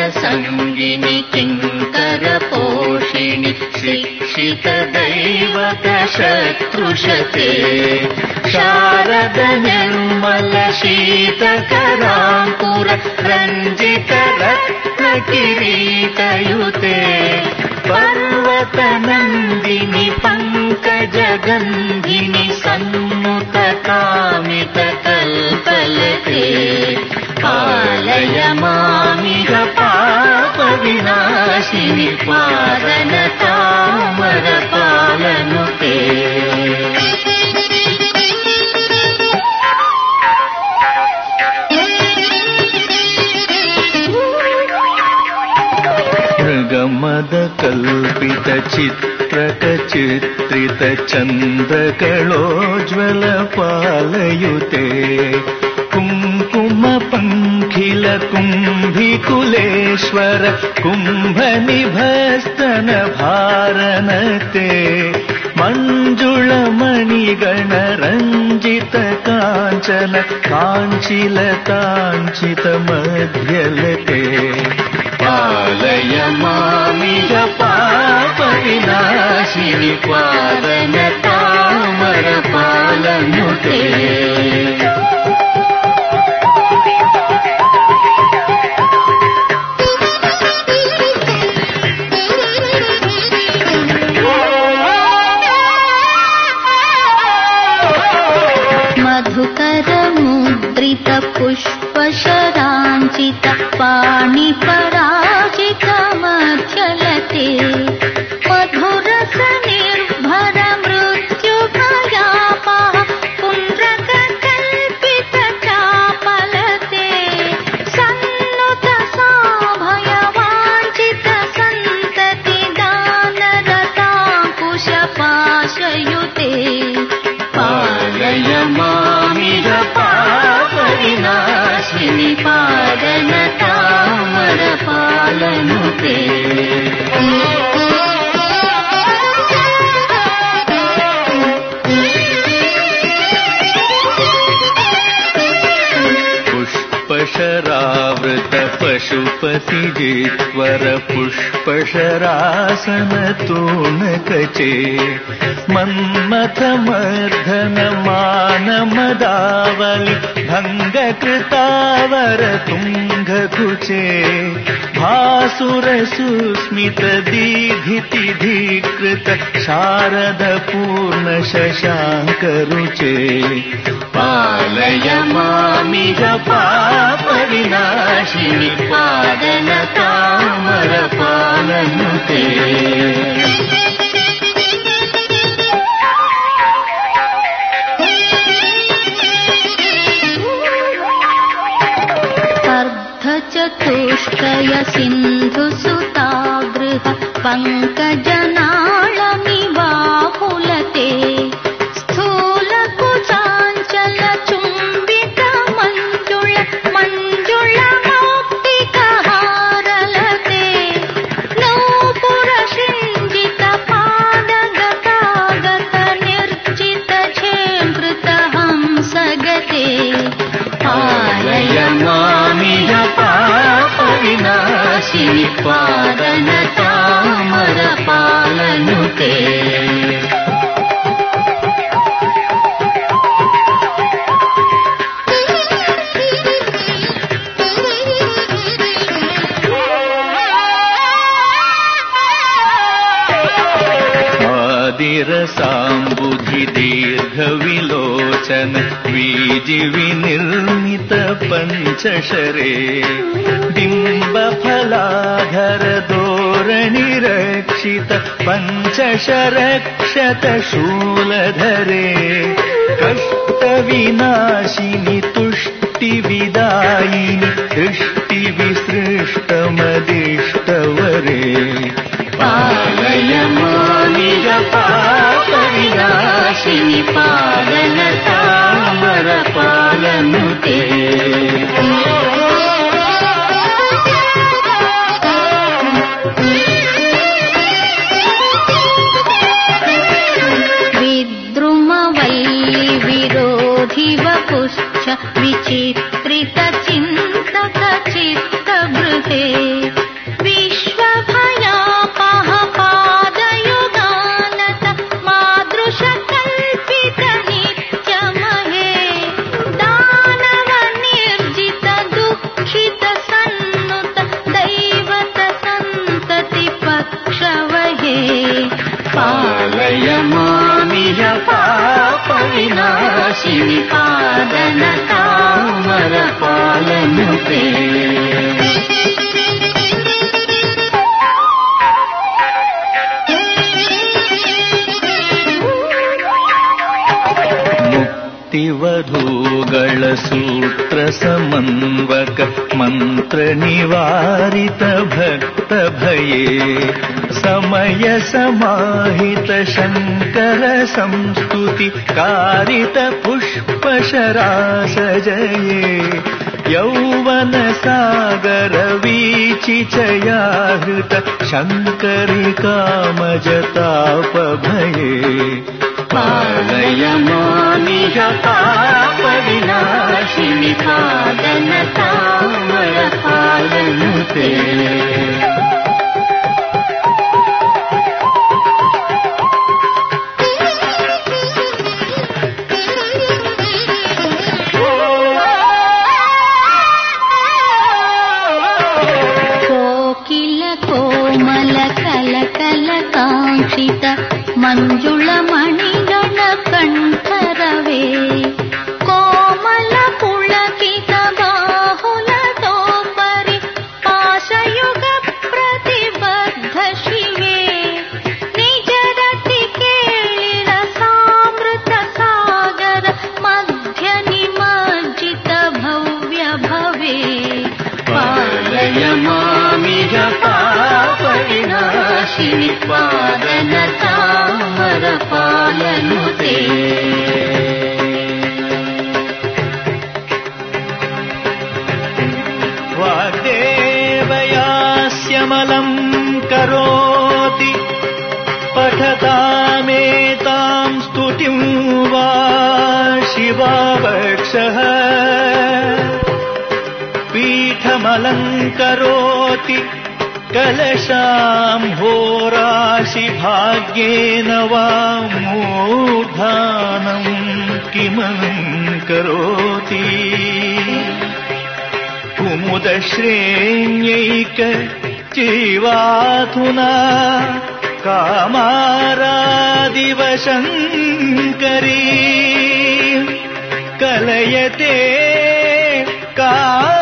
संगिनि किङ्कर पोषिणि शिक्षित दैवत शत्रुशते शारद निर्मल शीतकराङ्कुर रञ्जित रत्न किरीटयुते पर्वत नन्दिनि पङ्कज गन्धिनि सन्नुत कामित कल्पलते पालय मामिह पाप विनाशिनि पादन तामर पालनुते मृगमद कल्पित चित्रक चित्रित चन्द्रकलोज्ज्वल पालयुते कुङ्कुम पङ्खिल कुम्भिकुलेश्वर कुम्भ निभस्तन भारनते मञ्जुळ मणिगण रञ्जित काञ्चन काञ्चिल काञ्चित मध्यलते पालय मामिह पाप विनाशिनि पादन तामर पालनुते मधुकर मुद्रित पुष्पशराञ्चित पाणिपराजित मध्यलते मधुरस निर्भर मृत्युभयापः पुण्ड्रक कल्पित चापलते सन्नुत साभयवाञ्छित सन्तति दानरताङ्कुश पाशयुते पालय मामिह पाप विनाशिनि पादन तामर पालनुते पुष्पशरावृत पशुपति जित्वर पुष्पशरासन तूणकचे मन्मथ मर्दन मान मदावलि भंग कृतावर तुंगकुचे भासुर सुस्मित दीधिति धीकृत शारद पूर्ण शशांक रुचे पालय मामिह पाप विनाशिनि पादन तामर पालनुते चतुष्टय सिंधु सुतागृह पंकजनाळमिवाहुलते स्थूल कुचांचल चुंबित मंजुळ मंजुळ मौक्तिक हारलते नौपुर शिंजित पादगतागत निर्जित झेमृत हंसगते पालय मामिह पाप विनाशिनि पादन तामर पालनुते आदिरसाम्बुधि दीर्घ विलोचन वीजि विनिर्मित पंचशरे बिंब फलाधर धोरणि रक्षित पंचशरक्षत शूलधरे कष्ट विनाशिनि तुष्टि विदायिनि दृष्टि विसृष्ट मदिष्टवरे पालय मामिह पाप विनाशिनि पादन तामर पालनुते विद्रुमवल्लि विरोधि वपुश्च विचित्रित चिन्तक चित्तगृहे विनाशिनि पादन तामर पालनुते मुक्तिवधूगळ सूत्र समन्वक मंत्र निवारित भक्त भये समय समाहित शंकर संस्तुति कारित पुष्प शरास जये यौवन सागर वीचि चयाहृत शंकरी कामजताप भये पालय मामिह पाप विनाशिनि पादन तामर पालनुते कोकिल कोमल कल कल कांक्षित मंजुळ मणिगण कंठरवे कोमल पुलकित बाहुलतो परि पाशयुग प्रतिबद्ध शिवे निजरति केळिर सामृत सागर मध्य निमज्जित भव्य भवे पालय मामिह पाप विनाशिनि पादन तामर पालनुते वाग्देवयास्यमलं करोति पठतामेतां स्तुतिं वा शिवावक्षः पीठमलङ्करोति कलशां होराशि भाग्येन वा मूर्धानं किमलङ्करोति कुमुदश्रेण्यैक जीवाधुना कामारादिव शङ्करी कलयते का